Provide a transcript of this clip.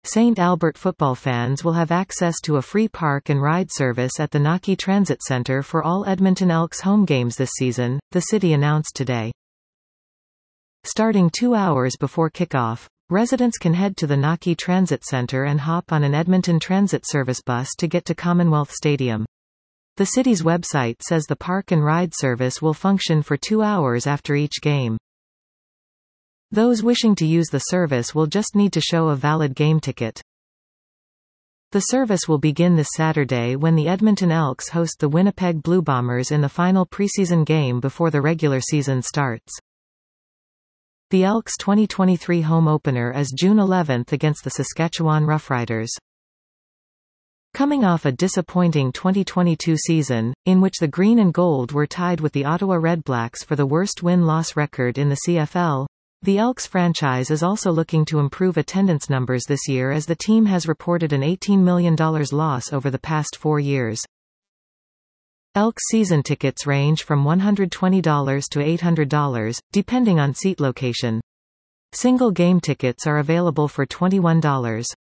St. Albert football fans will have access to a free park and ride service at the Naki Transit Center for all Edmonton Elks home games this season, the city announced today. Starting 2 hours before kickoff, residents can head to the Naki Transit Center and hop on an Edmonton Transit Service bus to get to Commonwealth Stadium. The city's website says the park and ride service will function for 2 hours after each game. Those wishing to use the service will just need to show a valid game ticket. The service will begin this Saturday when the Edmonton Elks host the Winnipeg Blue Bombers in the final preseason game before the regular season starts. The Elks' 2023 home opener is June 11 against the Saskatchewan Roughriders. Coming off a disappointing 2022 season, in which the Green and Gold were tied with the Ottawa Redblacks for the worst win-loss record in the CFL, the Elks franchise is also looking to improve attendance numbers this year as the team has reported an $18 million loss over the past 4 years. Elks season tickets range from $120 to $800, depending on seat location. Single game tickets are available for $21.